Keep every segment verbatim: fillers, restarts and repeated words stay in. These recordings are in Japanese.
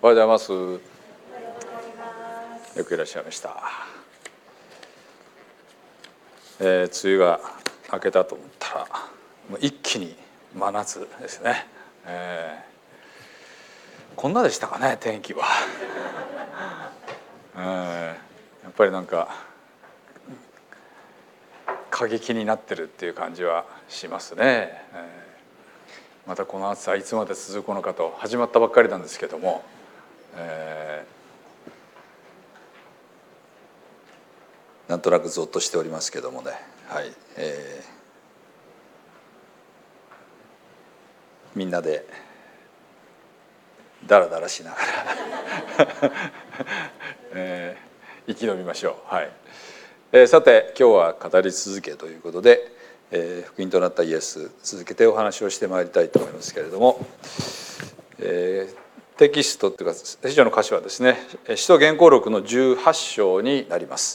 おはようございます。よくいらっしゃいました。えー、梅雨が明けたと思ったらもう一気に真夏ですね。えー、こんなでしたかね、天気は。えー、やっぱりなんか過激になってるっていう感じはしますね。えーまたこの暑さいつまで続くのかと、始まったばっかりなんですけども、えー、なんとなくゾッとしておりますけどもね、はい、えー、みんなでダラダラしながら、えー、生き延びましょう。はい。えー、さて今日は語り続けということで、えー、福音となったイエス、続けてお話をしてまいりたいと思いますけれども、えー、テキストというか聖書の箇所はですね、使徒言行録のじゅうはち章になります。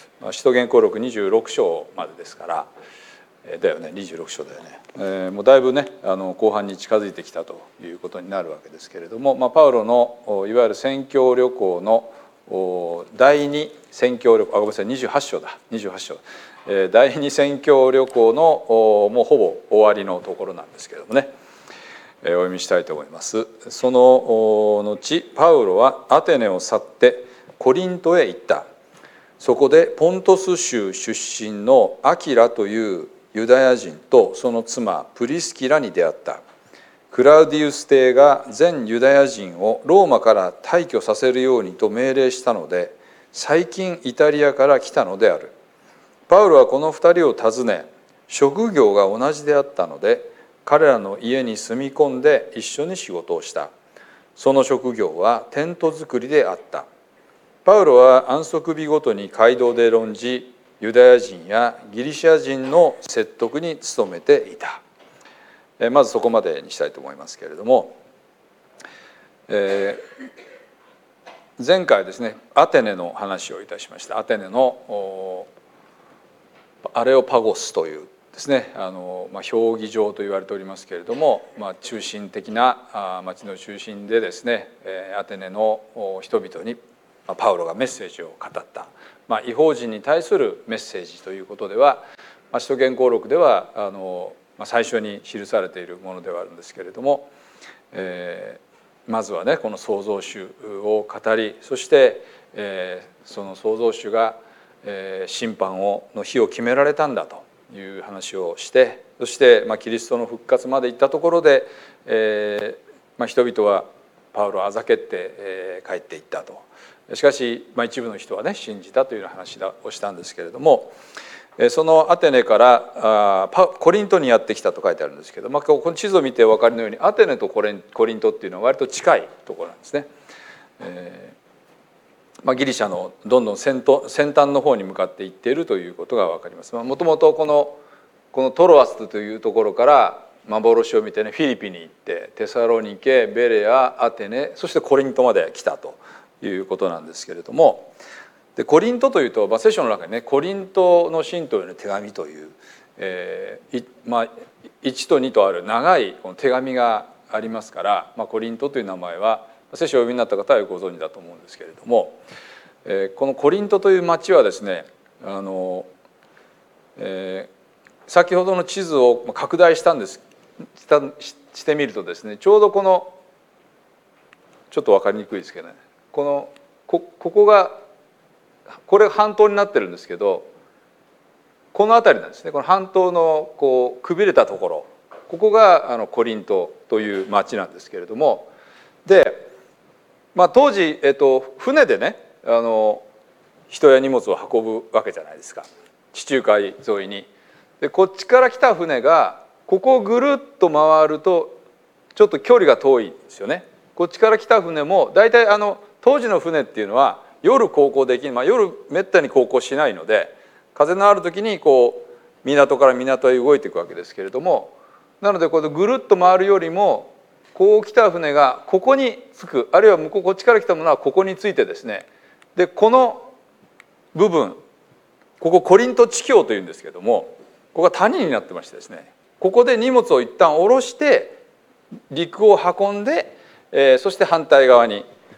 使徒言行録にじゅうろく章までですから、えー、だよね、にじゅうろく章だよね、えー、もうだいぶね、あの後半に近づいてきたということになるわけですけれども、まあ、パウロのいわゆる宣教旅行の第二宣教旅行、あ、ごめんなさい、にじゅうはち章だ、にじゅうはち章、第二宣教旅行のもうほぼ終わりのところなんですけれどもね、お読みしたいと思います。その後パウロはアテネを去ってコリントへ行った。そこでポントス州出身のアキラというユダヤ人とその妻プリスキラに出会った。クラウディウス帝が全ユダヤ人をローマから退去させるようにと命令したので、最近イタリアから来たのである。パウロはこの二人を訪ね、職業が同じであったので、彼らの家に住み込んで一緒に仕事をした。その職業はテント作りであった。パウロは安息日ごとに街道で論じ、ユダヤ人やギリシャ人の説得に努めていた。まずそこまでにしたいと思いますけれども、えー、前回ですね、アテネの話をいたしました。アテネのアレオパゴスというですね、あの、まあ、評議場と言われておりますけれども、まあ、中心的な町の中心でですね、アテネの人々にパウロがメッセージを語った、まあ、異邦人に対するメッセージということでは、まあ、使徒言行録ではあの、まあ、最初に記されているものではあるんですけれども、えー、まずはねこの創造主を語り、そして、えー、その創造主が審判をの日を決められたんだという話をして、そして、まあ、キリストの復活まで行ったところで、えーまあ、人々はパウロをあざけって、えー、帰っていったと。しかし、まあ、一部の人はね信じたというような話をしたんですけれども、そのアテネからあコリントにやってきたと書いてあるんですけど、まあ、この地図を見てお分かりのようにアテネとコリン、コリントっていうのは割と近いところなんですね。えーまあ、ギリシャのどんどん 先, 先端の方に向かっていっているということが分かります。もともとこのこのトロアスというところから幻を見てね、フィリピンに行ってテサロニケ、ベレア、アテネ、そしてコリントまで来たということなんですけれども、でコリントというと、まあ、聖書の中にねコリントの信徒への手紙という、えーまあ、いちとにとある長いこの手紙がありますから、まあ、コリントという名前は聖書をお読みになった方はご存知だと思うんですけれども、えー、このコリントという町はですね、あの、えー、先ほどの地図を拡大したんですしたしてみるとですね、ちょうどこのちょっと分かりにくいですけどね、この こ, ここがこれ半島になってるんですけど、この辺りなんですね。この半島のこうくびれたところ、ここがあのコリントという町なんですけれども、でまあ、当時、えっと、船でねあの人や荷物を運ぶわけじゃないですか、地中海沿いに。でこっちから来た船がここをぐるっと回るとちょっと距離が遠いんですよね。こっちから来た船も大体あの当時の船っていうのは夜航行できる、まあ、夜めったに航行しないので、風のある時にこう港から港へ動いていくわけですけれども、なのでこれぐるっと回るよりもこう来た船がここに着く、あるいは向こうこっちから来たものはここについてですね、でこの部分、ここコリント地境というんですけども、ここが谷になってましてですね、ここで荷物を一旦下ろして陸を運んで、えー、そして反対側に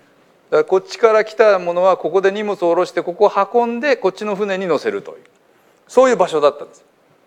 こっちから来たものはここで荷物を下ろしてここを運んでこっちの船に乗せるというそういう場所だったんです。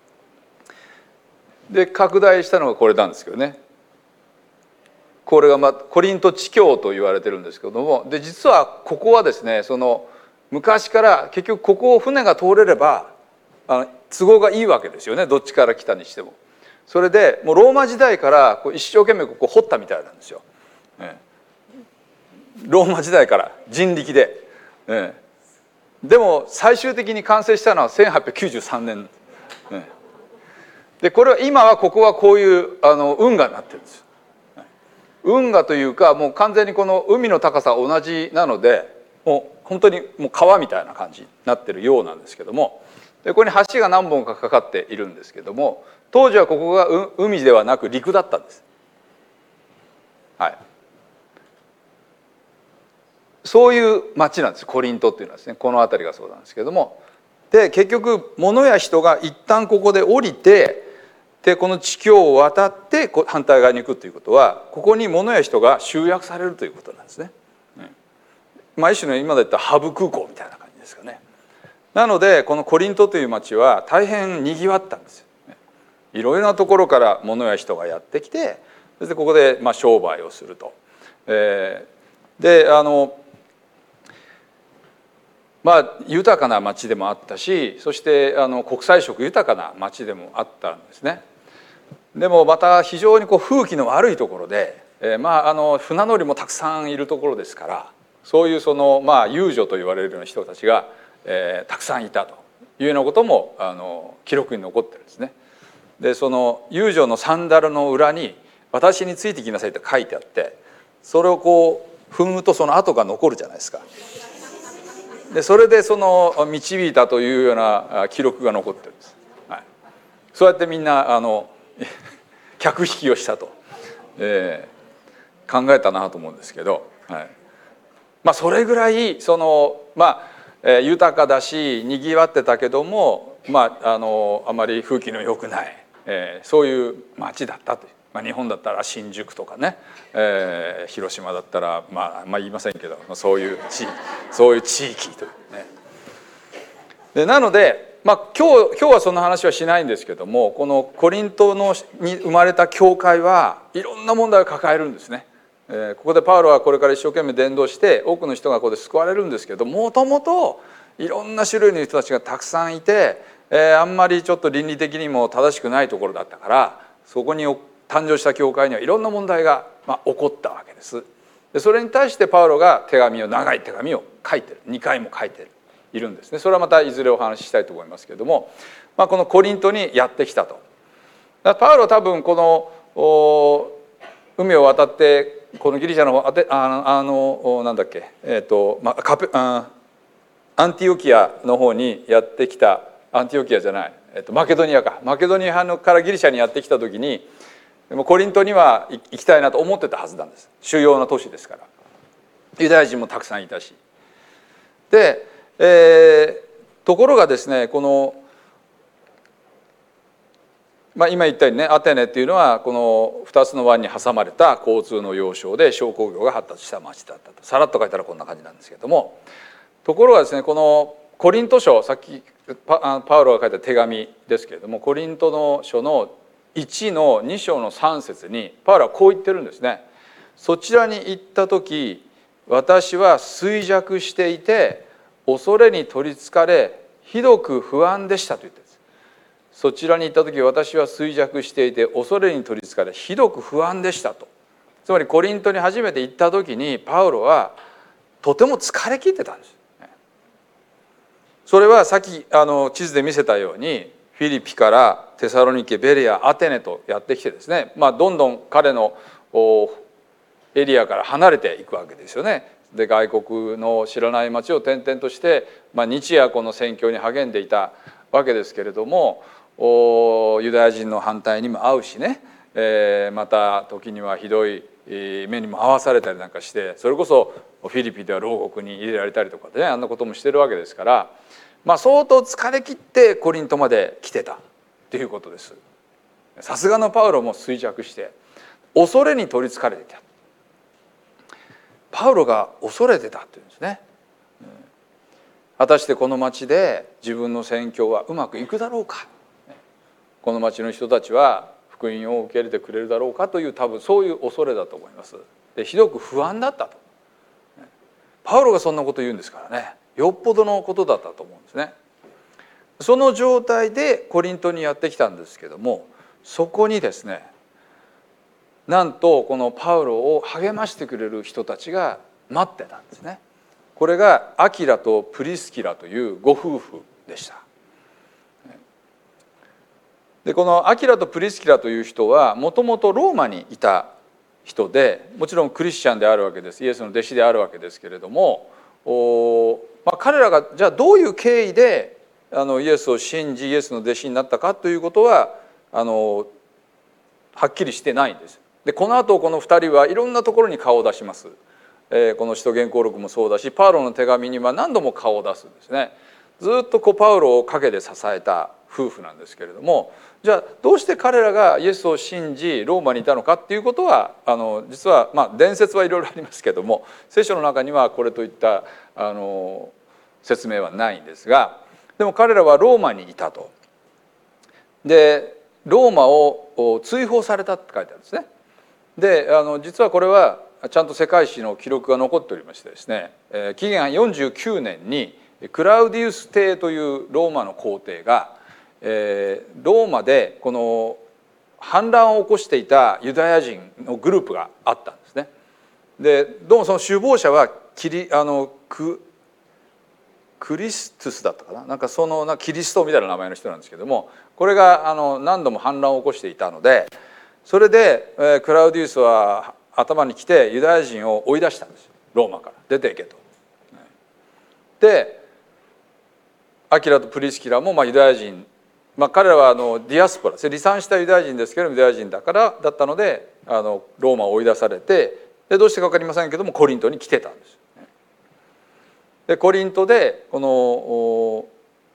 で拡大したのがこれなんですけどね。これが、まあ、コリント地境と言われてるんですけども、で実はここはですね、その昔から結局ここを船が通れればあの都合がいいわけですよね、どっちから来たにしても。それでもうローマ時代からこう一生懸命ここ掘ったみたいなんですよ。ね、ローマ時代から人力で。ね、でも最終的に完成したのはせんはっぴゃくきゅうじゅうさんねん。ね、でこれは今はここはこういうあの運河になってるんです。運河というかもう完全にこの海の高さは同じなのでもう本当にもう川みたいな感じになってるようなんですけども、でここに橋が何本かかかっているんですけども、当時はここが海ではなく陸だったんです。はい、そういう町なんです、コリントっていうのはですね。この辺りがそうなんですけども、で結局物や人が一旦ここで降りて、でこの地境を渡って反対側に行くということは、ここに物や人が集約されるということなんですね。まあ一種の今で言ったハブ空港みたいな感じですかね。なのでこのコリントという町は大変にぎわったんですよ。いろいろなところから物や人がやってきて、そしてここでまあ商売をすると。えー、であのまあ豊かな町でもあったし、そしてあの国際色豊かな町でもあったんですね。でもまた非常にこう風紀の悪いところで、えー、まああの船乗りもたくさんいるところですから、そういうそのまあ遊女と言われるような人たちが、えー、たくさんいたというようなこともあの記録に残ってるんですね。でその遊女のサンダルの裏に「私についてきなさい」って書いてあって、それをこう踏むとその跡が残るじゃないですか。でそれでその導いたというような記録が残ってるんです。はい、そうやってみんなあの客引きをしたと、えー、考えたなと思うんですけど、はい、まあそれぐらいそのまあ、えー、豊かだしにぎわってたけども、まああのあまり風紀の良くない、えー、そういう町だったという。まあ、日本だったら新宿とかね、えー、広島だったら、まあ、まあ言いませんけどそういう地そういう地域というね。でなので、まあ、今日今日はそんな話はしないんですけども、このコリントのに生まれた教会はいろんな問題を抱えるんですね。えー、ここでパウロはこれから一生懸命伝道して多くの人がここで救われるんですけど、もともといろんな種類の人たちがたくさんいて、えー、あんまりちょっと倫理的にも正しくないところだったから、そこに誕生した教会にはいろんな問題が、まあ、起こったわけです。でそれに対してパウロが手紙を長い手紙を書いてる、にかいも書いているんですね。それはまたいずれお話ししたいと思いますけれども、まあ、このコリントにやってきたと。パウロは多分この海を渡ってこのギリシャの方あてああのなんだっけ、えーとまあ、カペあアンティオキアの方にやってきた、アンティオキアじゃない、えーとマケドニアか、マケドニアからギリシャにやってきた時にでもコリントには行きたいなと思ってたはずなんです。主要な都市ですから。ユダヤ人もたくさんいたし。で、えー、ところがですね、この、まあ、今言ったようにね、アテネっていうのはこのふたつの湾に挟まれた交通の要衝で商工業が発達した町だったと。さらっと書いたらこんな感じなんですけども、ところがですね、このコリント書、さっき パ, パウロが書いた手紙ですけれども、コリントの書のいちのに章のさん節にパウロはこう言ってるんですね。そちらに行った時、私は衰弱していて恐れに取りつかれひどく不安でしたと言ってるんです。そちらに行った時、私は衰弱していて恐れに取りつかれひどく不安でしたと。つまりコリントに初めて行った時にパウロはとても疲れ切ってたんです。それはさっきあの地図で見せたようにフィリピからテサロニケ、ベレア、アテネとやってきてですね、まあ、どんどん彼のエリアから離れていくわけですよね。で外国の知らない町を転々として、まあ、日夜この宣教に励んでいたわけですけれども、ユダヤ人の反対にも遭うしね、えー、また時にはひどい目にも遭わされたりなんかして、それこそフィリピンでは牢獄に入れられたりとかでね、あんなこともしてるわけですから。まあ、相当疲れ切ってコリントまで来てたっていうことです。さすがのパウロも衰弱して恐れに取りつかれていた。 パウロが恐れてたというんですね。果たしてこの町で自分の宣教はうまくいくだろうか、この町の人たちは福音を受け入れてくれるだろうかという、多分そういう恐れだと思います。でひどく不安だったと。パウロがそんなこと言うんですからね、よっぽどのことだったと思うんですね。その状態でコリントにやってきたんですけども、そこにですね、なんとこのパウロを励ましてくれる人たちが待ってたんですね。これがアキラとプリスキラというご夫婦でした。でこのアキラとプリスキラという人はもともとローマにいた人で、もちろんクリスチャンであるわけです。イエスの弟子であるわけですけれども、お、まあ、彼らがじゃあどういう経緯であのイエスを信じイエスの弟子になったかということはあのはっきりしてないんです。でこの後このふたりはいろんなところに顔を出します。えー、この使徒言行録もそうだし、パウロの手紙には何度も顔を出すんですね。ずっとこうパウロを陰で支えた夫婦なんですけれども、じゃあどうして彼らがイエスを信じローマにいたのかっていうことはあの実はまあ伝説はいろいろありますけども、聖書の中にはこれといったあの説明はないんですが、でも彼らはローマにいたと。でローマを追放されたって書いてあるんですね。であの実はこれはちゃんと世界史の記録が残っておりましてですね、紀元よんじゅうきゅうねんにクラウディウス帝というローマの皇帝がローマでこの反乱を起こしていたユダヤ人のグループがあったんですね。でどうもその首謀者はキリあのククリストゥスだったかな、なんかそのなキリストみたいな名前の人なんですけども、これがあの何度も反乱を起こしていたので、それで、えー、クラウディウスは頭に来てユダヤ人を追い出したんですよ。ローマから出ていけと。でアキラとプリスキラもまあユダヤ人、まあ、彼らはあのディアスポラ離散したユダヤ人ですけどユダヤ人だからだったのであのローマを追い出されて、でどうしてか分かりませんけどもコリントに来てたんです。でコリントでこの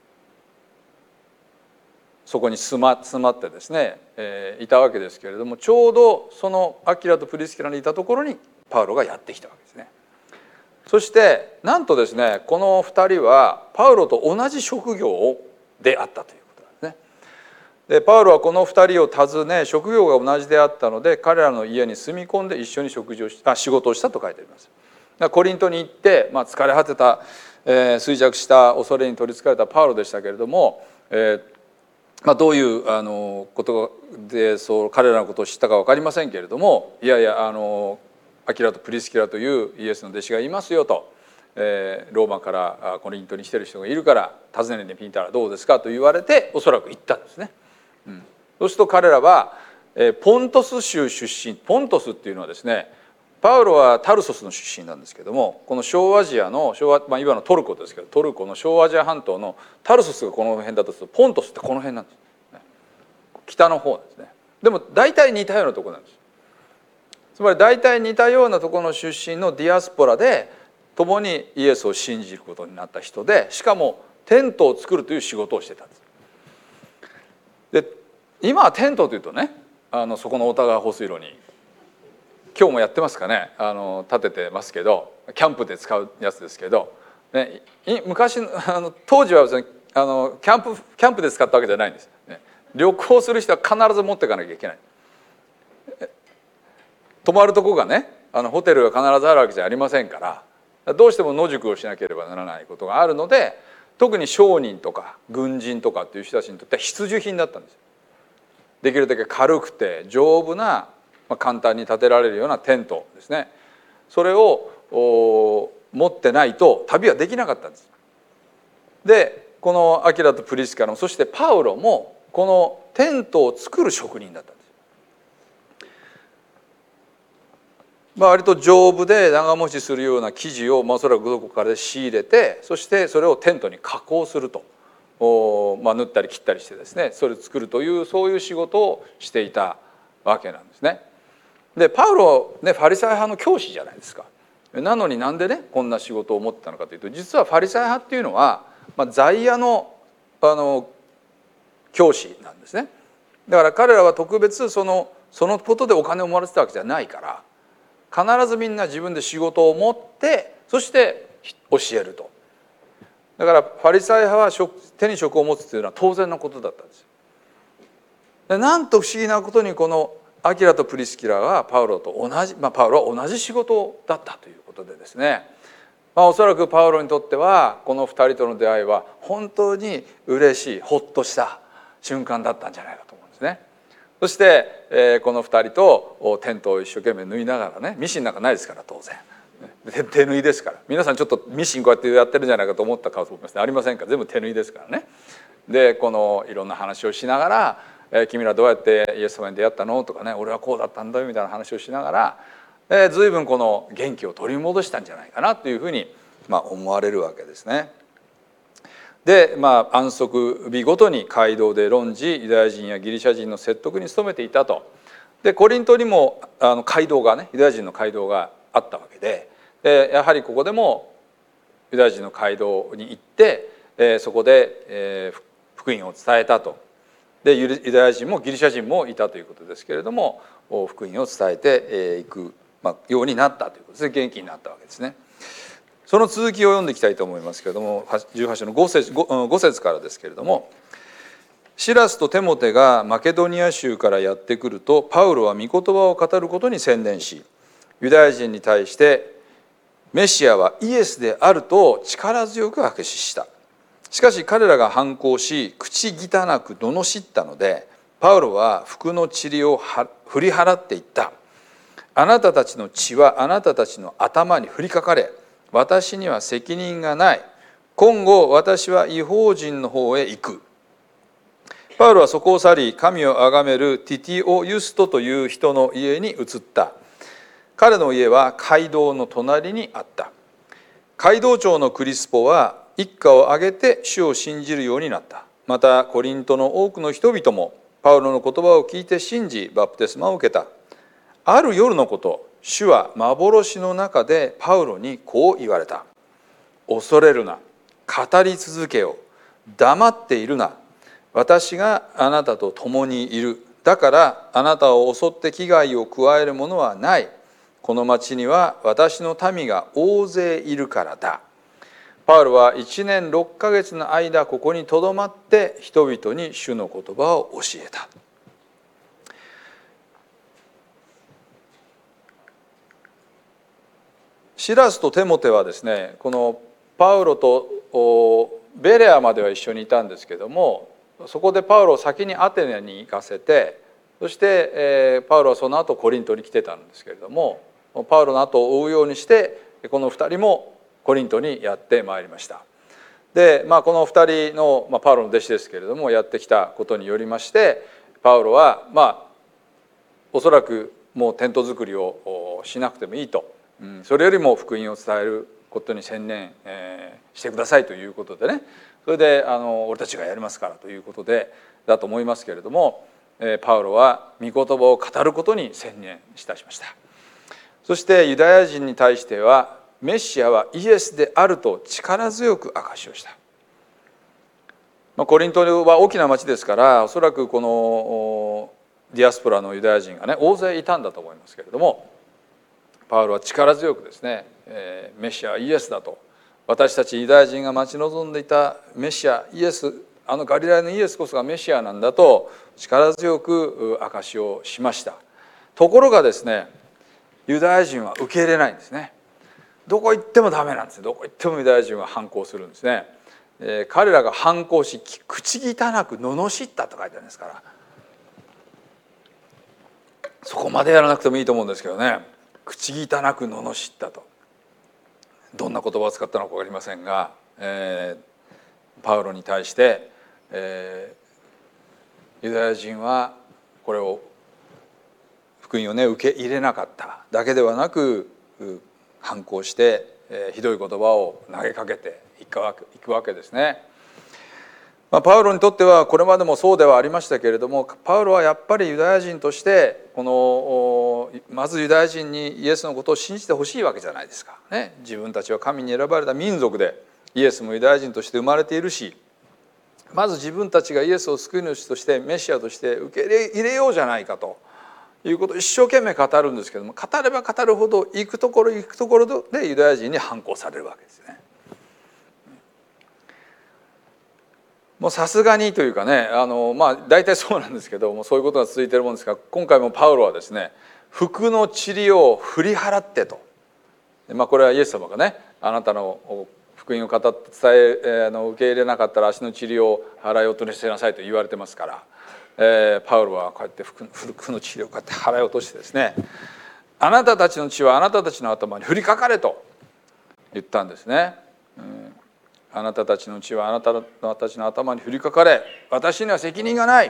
そこに住ま、住まってですね、えー、いたわけですけれども、ちょうどそのアキラとプリスキラにいたところにパウロがやってきたわけですね。そしてなんとですね、このふたりはパウロと同じ職業であったということなんですね。でパウロはこのふたりを訪ね、職業が同じであったので彼らの家に住み込んで一緒に食事をしあ仕事をしたと書いてあります。コリントに行って、まあ、疲れ果てた、えー、衰弱した恐れに取りつかれたパウロでしたけれども、えーまあ、どういうあのことでそう彼らのことを知ったか分かりませんけれども、いやいやあのアキラとプリスキラというイエスの弟子がいますよと、えー、ローマからコリントに来てる人がいるから訪ねてみたらどうですかと言われておそらく行ったんですね。うん、そうすると彼らは、えー、ポントス州出身、ポントスっていうのはですね、パウロはタルソスの出身なんですけども、この小アジアの小ア、まあ、今のトルコですけどトルコの小アジア半島のタルソスがこの辺だとするとポントスってこの辺なんです、ね、北の方なんですね。でも大体似たようなところなんです。つまり大体似たようなところの出身のディアスポラで共にイエスを信じることになった人で、しかもテントを作るという仕事をしてたんです。で今はテントというとね、あのそこの太田川放水路に今日もやってますかね、あの立ててますけど、キャンプで使うやつですけど、ね、昔あの当時は別にあのキャンプキャンプで使ったわけじゃないんです、ね、旅行する人は必ず持っていかなきゃいけない。泊まるとこがね、あのホテルが必ずあるわけじゃありませんから、どうしても野宿をしなければならないことがあるので、特に商人とか軍人とかっていう人たちにとっては必需品だったんです。できるだけ軽くて丈夫な、まあ、簡単に建てられるようなテントですね、それを持ってないと旅はできなかったんです。でこのアキラとプリスキラもそしてパウロもこのテントを作る職人だったんです。まあ、割と丈夫で長持ちするような生地を、まあ、おそらくどこかで仕入れて、そしてそれをテントに加工すると、お、まあ、縫ったり切ったりしてですね、それを作るというそういう仕事をしていたわけなんですね。でパウロね、ファリサイ派の教師じゃないですか。なのになんでねこんな仕事を持ってたのかというと、実はファリサイ派っていうのは、まあ、在野のあの教師なんですね。だから彼らは特別そのそのことでお金をもらってたわけじゃないから、 必ずみんな自分で仕事を持ってそして教えると。だからファリサイ派は手に職を持つというのは当然のことだったんです。でなんと不思議なことにこのアキラとプリスキラはパウロと同じ、まあ、パウロは同じ仕事だったということでですね、まあ、おそらくパウロにとってはこのふたりとの出会いは本当に嬉しいほっとした瞬間だったんじゃないかと思うんですね。そして、えー、このふたりとテントを一生懸命縫いながらね、ミシンなんかないですから当然手縫いですから、皆さんちょっとミシンこうやってやってるんじゃないかと思ったかと思いますね。ありませんから、全部手縫いですからね。でこのいろんな話をしながら「えー、君らどうやってイエス様に出会ったの?」とかね「俺はこうだったんだよ」みたいな話をしながら、えー、随分この元気を取り戻したんじゃないかなというふうに、まあ、思われるわけですね。で、まあ、安息日ごとに街道で論じユダヤ人やギリシャ人の説得に努めていたと。でコリントにもあの街道がねユダヤ人の街道があったわけで、でやはりここでもユダヤ人の街道に行って、えー、そこで、えー、福音を伝えたと。でユダヤ人もギリシャ人もいたということですけれども、福音を伝えていく、まあ、ようになったということですね。元気になったわけですね。その続きを読んでいきたいと思いますけれども、じゅうはち章の 5, 節 5, 5節からですけれども、シラスとテモテがマケドニア州からやってくると、パウロは御言葉を語ることに専念し、ユダヤ人に対してメシアはイエスであると力強く証しした。しかし彼らが反抗し、口汚く罵ったので、パウロは服の塵を振り払っていった。あなたたちの血はあなたたちの頭に降りかかれ、私には責任がない。今後私は異邦人の方へ行く。パウロはそこを去り、神を崇めるティティオ・ユストという人の家に移った。彼の家は街道の隣にあった。街道長のクリスポは一家を挙げて主を信じるようになった。またコリントの多くの人々もパウロの言葉を聞いて信じ、バプテスマを受けた。ある夜のこと、主は幻の中でパウロにこう言われた。恐れるな、語り続けよ、黙っているな。私があなたと共にいる。だからあなたを襲って危害を加えるものはない。この町には私の民が大勢いるからだ。パウロはいちねんろっかげつの間ここにとどまって人々に主の言葉を教えた。シラスとテモテはですね、このパウロとベレアまでは一緒にいたんですけども、そこでパウロを先にアテネに行かせて、そして、えー、パウロはその後コリントに来てたんですけれども、パウロの後を追うようにしてこのふたりもコリントにやってまいりました。で、まあ、このふたりの、まあ、パウロの弟子ですけれどもやってきたことによりまして、パウロはまあおそらくもうテント作りをしなくてもいいと、うん、それよりも福音を伝えることに専念、えー、してくださいということでね、それであの俺たちがやりますからということでだと思いますけれども、えー、パウロは御言葉を語ることに専念いたしました。そしてユダヤ人に対してはメシアはイエスであると力強く証しをした。まあ、コリントは大きな町ですから、おそらくこのディアスポラのユダヤ人がね大勢いたんだと思いますけれども、パウロは力強くですね、えー、メシアはイエスだと、私たちユダヤ人が待ち望んでいたメシアイエス、あのガリラヤのイエスこそがメシアなんだと力強く証しをしました。ところがですね、ユダヤ人は受け入れないんですね。どこ行ってもダメなんです。どこ行ってもユダヤ人は反抗するんですね。えー、彼らが反抗し口汚く罵ったと書いてあるんですから、そこまでやらなくてもいいと思うんですけどね。口汚く罵ったと、どんな言葉を使ったのか分かりませんが、えー、パウロに対して、えー、ユダヤ人はこれを福音をね受け入れなかっただけではなく反抗して、えー、ひどい言葉を投げかけていくわけ、いくわけですね。まあ、パウロにとってはこれまでもそうではありましたけれども、パウロはやっぱりユダヤ人としてこのまずユダヤ人にイエスのことを信じてほしいわけじゃないですか、ね、自分たちは神に選ばれた民族でイエスもユダヤ人として生まれているし、まず自分たちがイエスを救い主としてメシアとして受け入れようじゃないかということを一生懸命語るんですけども、語れば語るほど行くところ行くところでユダヤ人に反抗されるわけですね。もうさすがにというかね、あのまあ大体そうなんですけども、そういうことが続いているもんですが、今回もパウロはですね、服の塵を振り払ってと、まあ、これはイエス様がね、あなたの福音を語って伝え、あの受け入れなかったら足の塵を払い落としなさいと言われてますから、えー、パウロはこうやって服の塵をこうやって払い落としてですね、あなたたちの血はあなたたちの頭に降りかかれと言ったんですね。うん、あなたたちの血はあなたたちの頭に降りかかれ、私には責任がない。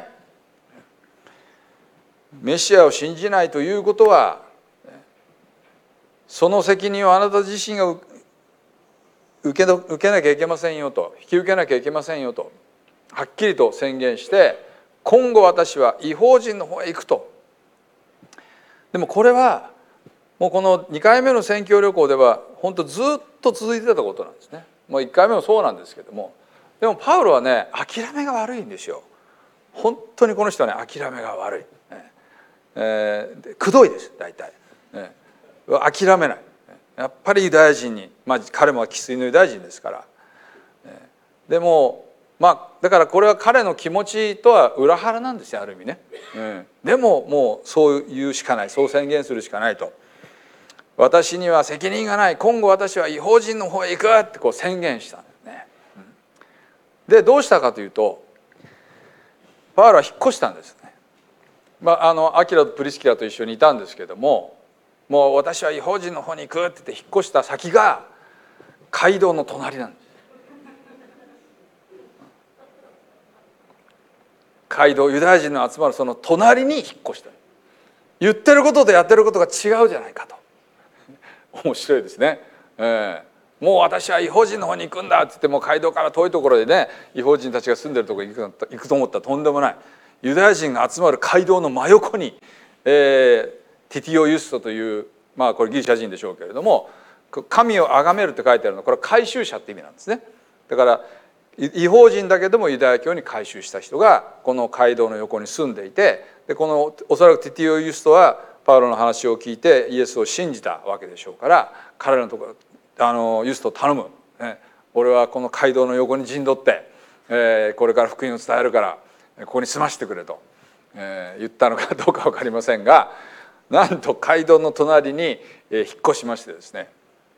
メシアを信じないということは、その責任をあなた自身が受け、受けなきゃいけませんよと、引き受けなきゃいけませんよとはっきりと宣言して、今後私は異邦人の方へ行くと。でもこれはもうこのにかいめの宣教旅行では本当ずっと続いてたことなんですね。もういっかいめもそうなんですけども、でもパウロはね、諦めが悪いんですよ。本当にこの人はね、諦めが悪い、えー、くどいです大体、えー、諦めない。やっぱりユダヤ人に、まあ、彼も生粋のユダヤ人ですから、えー、でもまあだからこれは彼の気持ちとは裏腹なんですよ、ある意味ね、うん、でももうそう言うしかない、そう宣言するしかないと。私には責任がない、今後私は異邦人の方へ行くってこう宣言したんですね。でどうしたかというと、パウロは引っ越したんですね。まあ、あのアキラとプリスキラと一緒にいたんですけども、もう私は異邦人の方に行くって言って引っ越した先が街道の隣なんです。街道、ユダヤ人の集まるその隣に引っ越した。言ってることとやってることが違うじゃないかと。面白いですね、えー、もう私は異邦人の方に行くんだって言って、も街道から遠いところでね、異邦人たちが住んでるところに行く行くと思ったらとんでもない、ユダヤ人が集まる街道の真横に、えー、ティティオユストという、まあこれギリシャ人でしょうけれども、神を崇めるって書いてあるのはこれは改宗者って意味なんですね。だから異邦人だけどもユダヤ教に改宗した人がこの街道の横に住んでいて、でこのおそらくティティオユストはパウロの話を聞いてイエスを信じたわけでしょうから、彼らのところあのユストを頼む、ね、俺はこの街道の横に陣取って、えー、これから福音を伝えるからここに住ましてくれと、えー、言ったのかどうか分かりませんが、なんと街道の隣に、えー、引っ越しましてですね、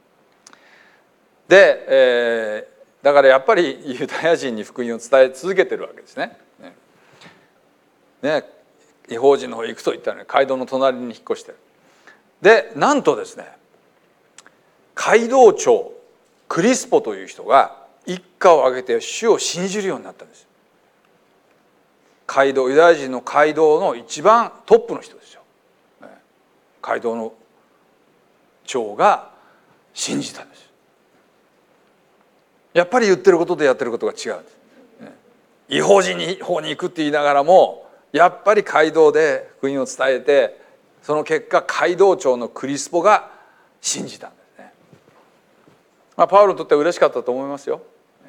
で、えー、だからやっぱりユダヤ人に福音を伝え続けてるわけですね。ねね、異邦人の方へ行くと言ったのに街道の隣に引っ越してる。でなんとですね、街道長クリスポという人が一家を挙げて主を信じるようになったんです。街道、ユダヤ人の街道の一番トップの人ですよ。街道の長が信じたんです。やっぱり言ってることとやってることが違うんです。異邦人の方に行くって言いながらも、やっぱり街道で福音を伝えて、その結果街道長のクリスポが信じたんですね。まあ、パウロにとっては嬉しかったと思いますよ。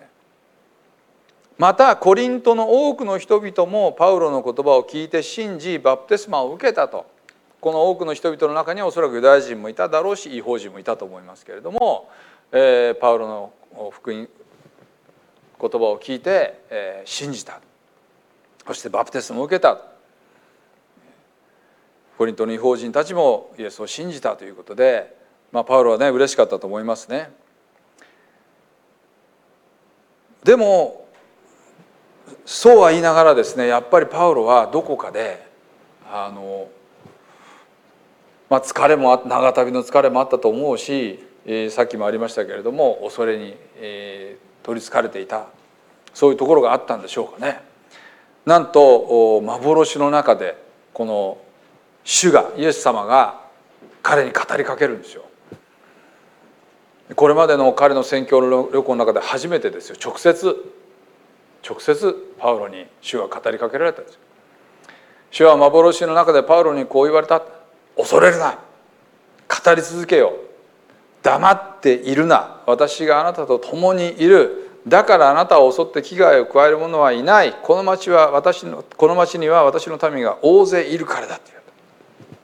またコリントの多くの人々もパウロの言葉を聞いて信じバプテスマを受けたと。この多くの人々の中にはおそらくユダヤ人もいただろうし異邦人もいたと思いますけれども、えー、パウロの福音言葉を聞いて、えー、信じた。そしてバプテスマを受けた。コリントの異邦人たちもイエスを信じたということで、まあ、パウロはね嬉しかったと思いますね。でもそうは言いながらですね、やっぱりパウロはどこかであの、まあ、疲れも長旅の疲れもあったと思うし、えー、さっきもありましたけれども恐れに、えー、取りつかれていた、そういうところがあったんでしょうかね。なんと幻の中でこの主がイエス様が彼に語りかけるんですよ。これまでの彼の宣教旅行の中で初めてですよ。直接直接パウロに主が語りかけられたんですよ。主は幻の中でパウロにこう言われた。恐れるな、語り続けよう、黙っているな、私があなたと共にいる、だからあなたを襲って危害を加える者はいない、この町は私のこの町には私の民が大勢いるからだって言われた。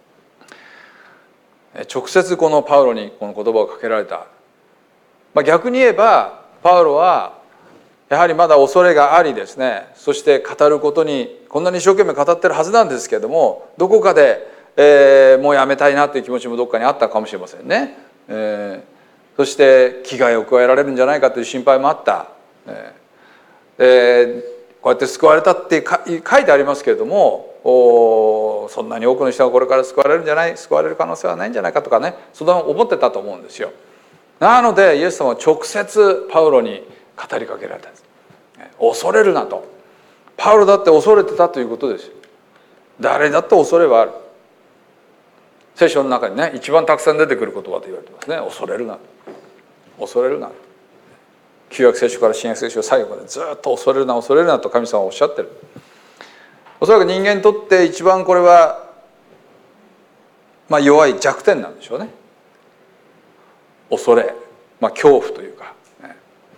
直接このパウロにこの言葉をかけられた。まあ、逆に言えばパウロはやはりまだ恐れがありですね、そして語ることにこんなに一生懸命語ってるはずなんですけれども、どこかで、えー、もうやめたいなという気持ちもどっかにあったかもしれませんね。えー、そして危害を加えられるんじゃないかという心配もあった。えー、でこうやって救われたって書いてありますけれども、おそんなに多くの人がこれから救われるんじゃない救われる可能性はないんじゃないかとかね、そんな思ってたと思うんですよ。なのでイエス様は直接パウロに語りかけられたんです。恐れるなと。パウロだって恐れてたということですよ。誰だって恐れはある。聖書の中にね一番たくさん出てくる言葉と言われてますね。恐れるな、恐れるな。旧約聖書から新約聖書最後までずっと恐れるな恐れるなと神様はおっしゃってる。おそらく人間にとって一番これは、まあ、弱い弱点なんでしょうね。恐れ、まあ、恐怖というか、ね、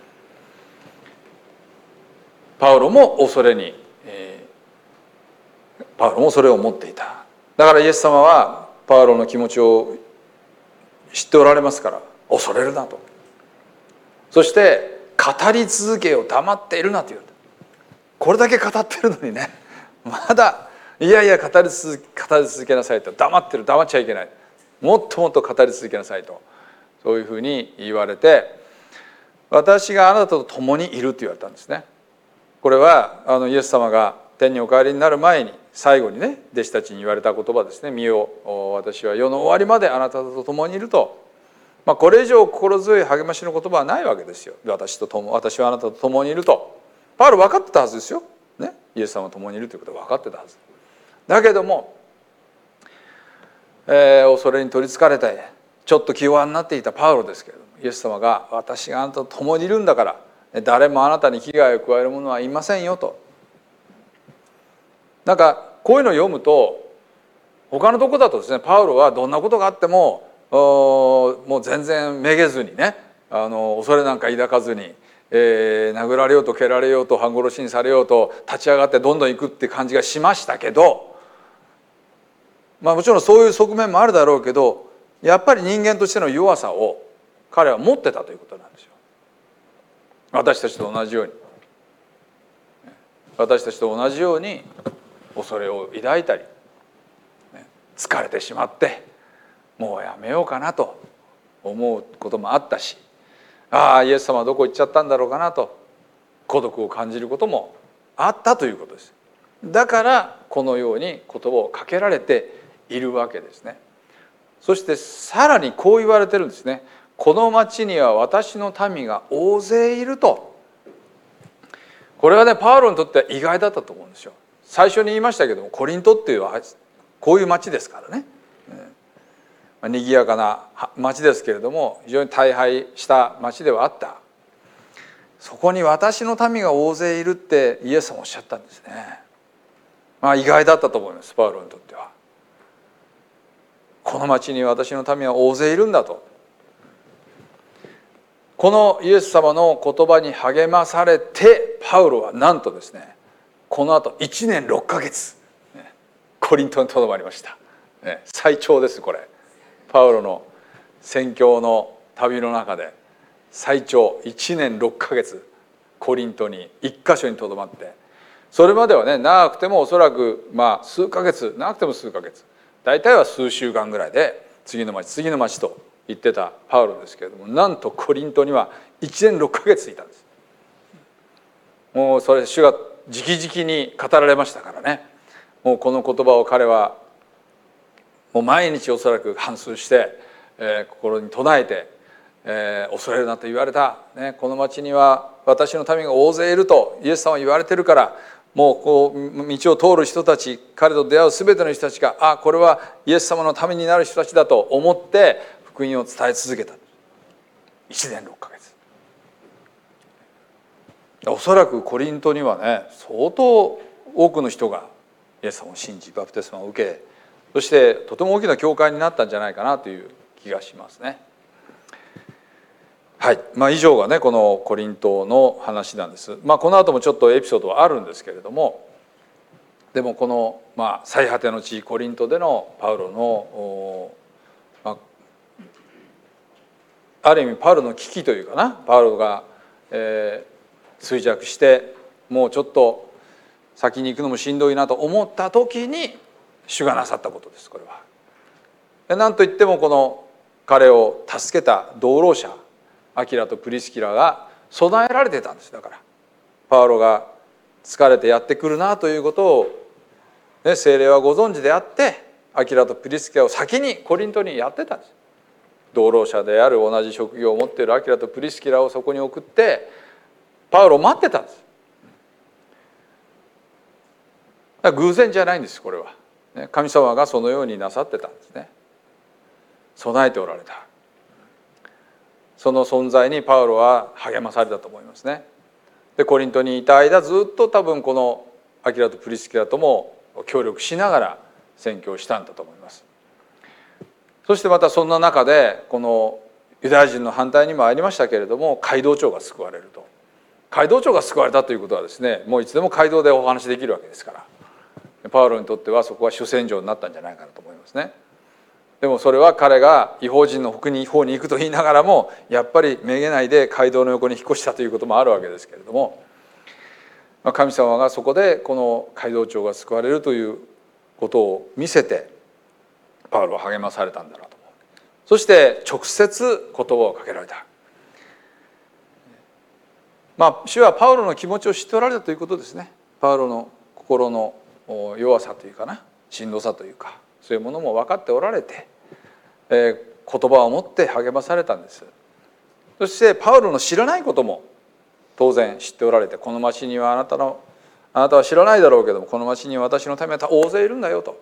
パウロも恐れに、えー、パウロもそれを持っていた。だからイエス様はパウロの気持ちを知っておられますから恐れるなと。そして語り続けよ、黙っているなと言われた。これだけ語ってるのにね、まだいやいや語り続け、語り続けなさいと。黙ってる、黙っちゃいけない、もっともっと語り続けなさいと、そういうふうに言われて、私があなたと共にいると言われたんですね。これはあのイエス様が天にお帰りになる前に最後にね弟子たちに言われた言葉ですね。見よ、私は世の終わりまであなたと共にいると。まあ、これ以上心強い励ましの言葉はないわけですよ。私と共私はあなたと共にいると。パウロ分かってたはずですよ、ね、イエス様と共にいるということは分かってたはずだけども、えー、恐れに取りつかれてちょっと気弱になっていたパウロですけれども、イエス様が私があなたと共にいるんだから誰もあなたに危害を加える者はいませんよと。なんかこういうのを読むと他のとこだとですね、パウロはどんなことがあってももう全然めげずにね、あの恐れなんか抱かずに、えー、殴られようと蹴られようと半殺しにされようと立ち上がってどんどん行くって感じがしましたけど、まあもちろんそういう側面もあるだろうけど、やっぱり人間としての弱さを彼は持ってたということなんですよ。私たちと同じように私たちと同じように恐れを抱いたり疲れてしまってもうやめようかなと思うこともあったし、ああイエス様はどこ行っちゃったんだろうかなと孤独を感じることもあったということです。だからこのように言葉をかけられているわけですね。そしてさらにこう言われてるんですね。この町には私の民が大勢いると。これはねパウロにとっては意外だったと思うんですよ。最初に言いましたけども、コリントっていうのはこういう町ですからね、賑やかな町ですけれども非常に大敗した町ではあった。そこに私の民が大勢いるってイエス様おっしゃったんですね。まあ意外だったと思いますパウロにとっては。この町に私の民は大勢いるんだと。このイエス様の言葉に励まされてパウロはなんとですね、このあといちねんろっかげつコリントにとどまりました。最長ですこれ。パウロの宣教の旅の中で最長いちねんろっかげつコリントに一箇所にとどまって、それまではね長くてもおそらくまあ数ヶ月、長くても数ヶ月、大体は数週間ぐらいで次の町次の町と言ってたパウロですけれども、なんとコリントにはいちねんろっかげついたんです。もうそれ主が直々に語られましたからね。もうこの言葉を彼はもう毎日おそらく反芻して、えー、心に唱えて、えー、恐れるなと言われた、ね、この町には私の民が大勢いるとイエス様は言われてるから、もうこう道を通る人たち、彼と出会う全ての人たちが、あこれはイエス様のためになる人たちだと思って福音を伝え続けた。いちねんろっかげつ。おそらくコリントにはね相当多くの人がイエス様を信じバプテスマを受け、そしてとても大きな教会になったんじゃないかなという気がしますね。はい、まあ、以上がねこのコリントの話なんです。まあ、この後もちょっとエピソードはあるんですけれども、でもこの、まあ、最果ての地コリントでのパウロの、まあ、 ある意味パウロの危機というかな、パウロが、えー、衰弱してもうちょっと先に行くのもしんどいなと思った時に主がなさったことです。これは何といってもこの彼を助けた同労者アキラとプリスキラが備えられてたんです。だからパウロが疲れてやってくるなということを、ね、聖霊はご存知であってアキラとプリスキラを先にコリントにやってたんです。同労者である同じ職業を持っているアキラとプリスキラをそこに送ってパウロを待ってたんです。だから偶然じゃないんです。これは神様がそのようになさってたんですね。備えておられた。その存在にパウロは励まされたと思いますね。でコリントにいた間ずっと多分このアキラとプリスキラとも協力しながら宣教したんだと思います。そしてまたそんな中でこのユダヤ人の反対にもありましたけれども街道長が救われると。街道長が救われたということはですね、もういつでも街道でお話できるわけですからパウロにとってはそこは主戦場になったんじゃないかなと思いますね。でもそれは彼が異邦人の方に行くと言いながらもやっぱりめげないで街道の横に引っ越したということもあるわけですけれども、神様がそこでこの街道長が救われるということを見せてパウロは励まされたんだなと思う。そして直接言葉をかけられた。まあ主はパウロの気持ちを知っておられたということですね。パウロの心の弱さというかな、しんどさというかそういうものも分かっておられて、えー、言葉を持って励まされたんです。そしてパウロの知らないことも当然知っておられて、この町にはあなたのあなたは知らないだろうけどもこの町には私のためは大勢いるんだよと。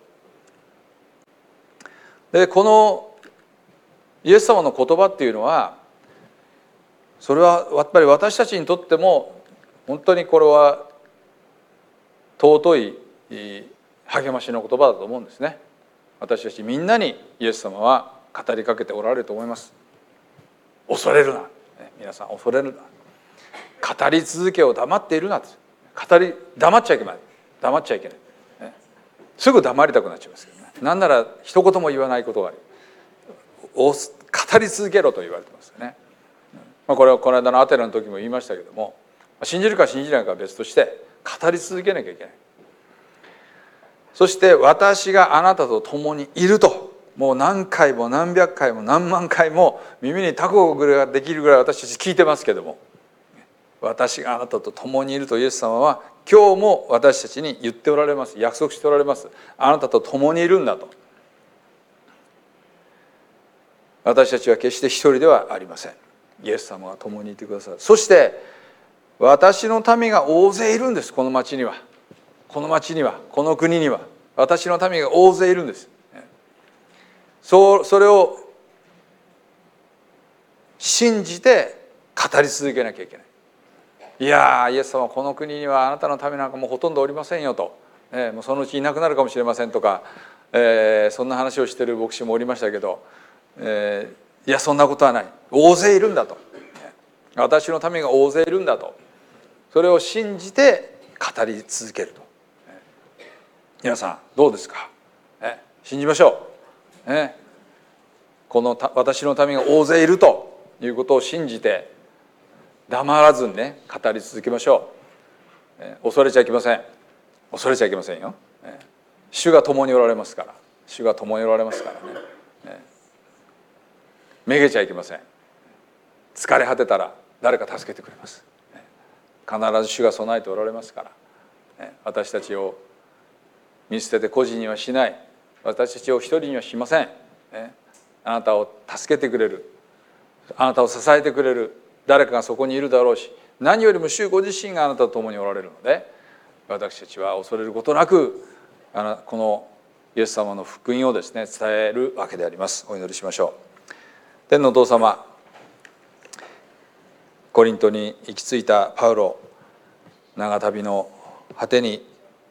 でこのイエス様の言葉っていうのはそれはやっぱり私たちにとっても本当にこれは尊い励ましの言葉だと思うんですね。私たちみんなにイエス様は語りかけておられると思います。恐れるな、皆さん恐れるな、語り続けを黙っているな、語り黙っちゃいけない、黙っちゃいけない、すぐ黙りたくなっちゃいますけどね。なんなら一言も言わないことがある。語り続けろと言われてますよね。まあ、これはこの間のアテナの時も言いましたけども、信じるか信じないかは別として語り続けなきゃいけない。そして私があなたと共にいると、もう何回も何百回も何万回も耳にタコができるぐらい私たち聞いてますけども、私があなたと共にいるとイエス様は今日も私たちに言っておられます。約束しておられます。あなたと共にいるんだと。私たちは決して一人ではありません。イエス様が共にいてくださる。そして私の民が大勢いるんです。この町にはこの町にはこの国には私の民が大勢いるんです。そうそれを信じて語り続けなきゃいけない。いやイエス様この国にはあなたの民なんかもうほとんどおりませんよと、えー、もうそのうちいなくなるかもしれませんとか、えー、そんな話をしている牧師もおりましたけど、えー、いやそんなことはない、大勢いるんだと、私の民が大勢いるんだと、それを信じて語り続けると。皆さんどうですか、え信じましょう、ね、この私の民が大勢いるということを信じて黙らずにね語り続けましょう、え恐れちゃいけません。恐れちゃいけませんよ、え主が共におられますから、主が共におられますからね、えめげちゃいけません。疲れ果てたら誰か助けてくれます。必ず主が備えておられますから、私たちを見捨てて孤児にはしない、私たちを一人にはしません。あなたを助けてくれる、あなたを支えてくれる誰かがそこにいるだろうし、何よりも主ご自身があなたと共におられるので、私たちは恐れることなくこのイエス様の福音をですね伝えるわけであります。お祈りしましょう。天のお父様、コリントに行き着いたパウロ、長旅の果てに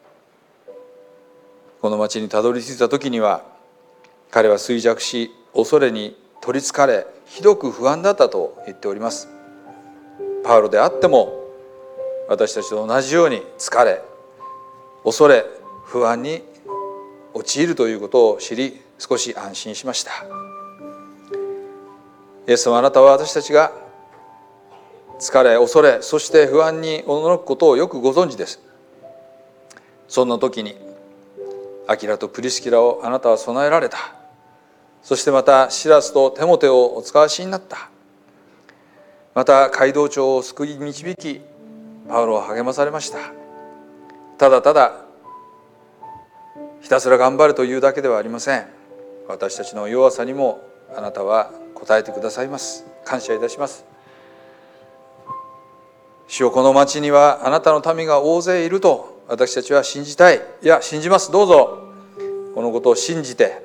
この町にたどり着いた時には彼は衰弱し恐れに取りつかれひどく不安だったと言っております。パウロであっても私たちと同じように疲れ恐れ不安に陥るということを知り少し安心しました。 イエス様、あなたは私たちが疲れ、恐れ、そして不安におののくことをよくご存知です。そんな時にアキラとプリスキラをあなたは備えられた。そしてまたシラスとテモテをお使わしになった。また街道長を救い導き、パウロを励まされました。ただただひたすら頑張るというだけではありません。私たちの弱さにもあなたは応えてくださいます。感謝いたします。主よ、この町にはあなたの民が大勢いると私たちは信じたい。いや、信じます。どうぞこのことを信じて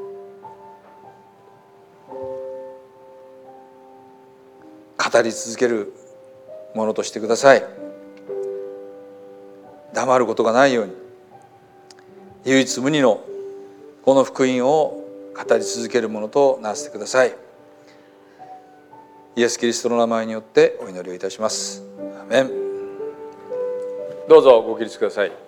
語り続けるものとしてください。黙ることがないように、唯一無二のこの福音を語り続けるものとならせてください。イエス・キリストの名前によってお祈りをいたします。アーメン。どうぞご起立ください。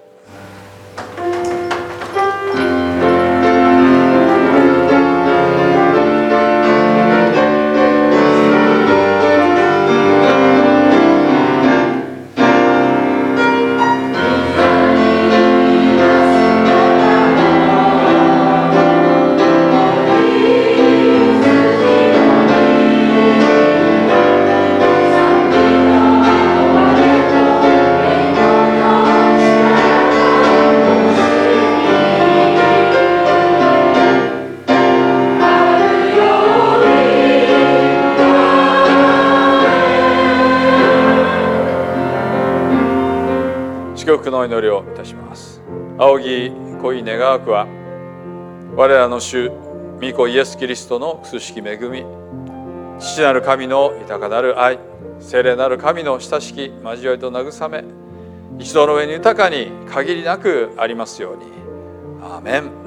祝福の祈りをいたします。仰ぎ恋願わくは、我らの主御子イエス・キリストの苦しき恵み、父なる神の豊かなる愛、聖霊なる神の親しき交わりと慰め、一同の上に豊かに限りなくありますように。アーメン。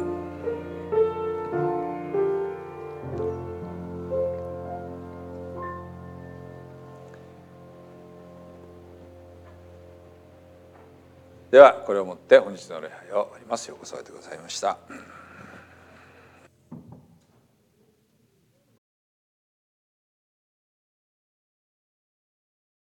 ではこれをもって本日の礼拝を終わります。ようこそおいでくださいました。